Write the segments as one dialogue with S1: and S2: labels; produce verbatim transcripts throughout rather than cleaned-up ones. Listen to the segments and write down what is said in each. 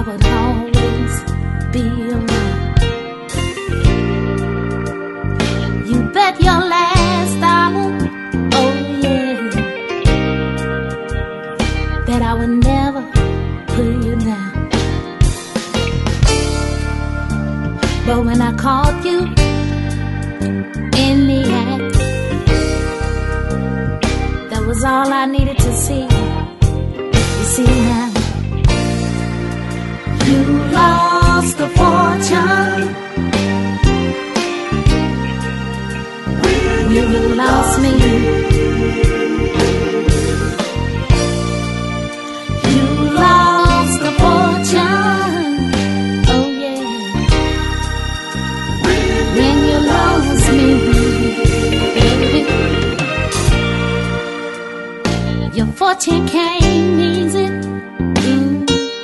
S1: would always be around. You bet your last dollar, oh yeah, that I would never put you down. But when I caught you in the act, that was all I needed to see. You see now, you lost a fortune. You lost me. You lost a fortune. Oh yeah. When you lost me, baby. Your fortune came easy. Mm.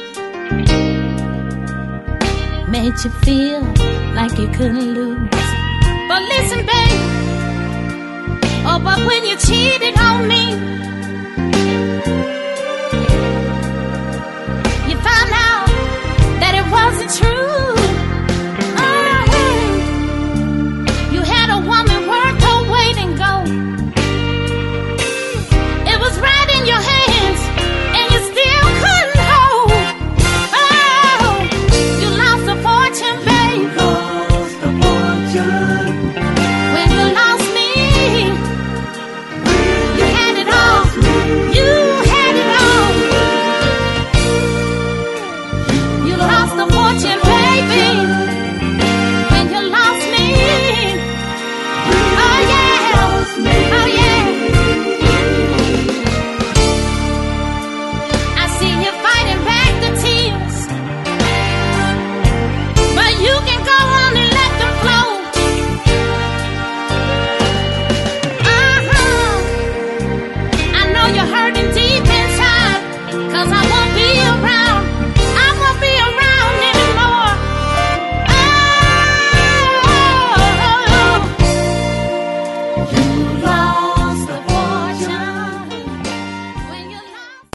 S1: Made you feel like you couldn't lose. But listen, babe. Oh, but when you cheated on me,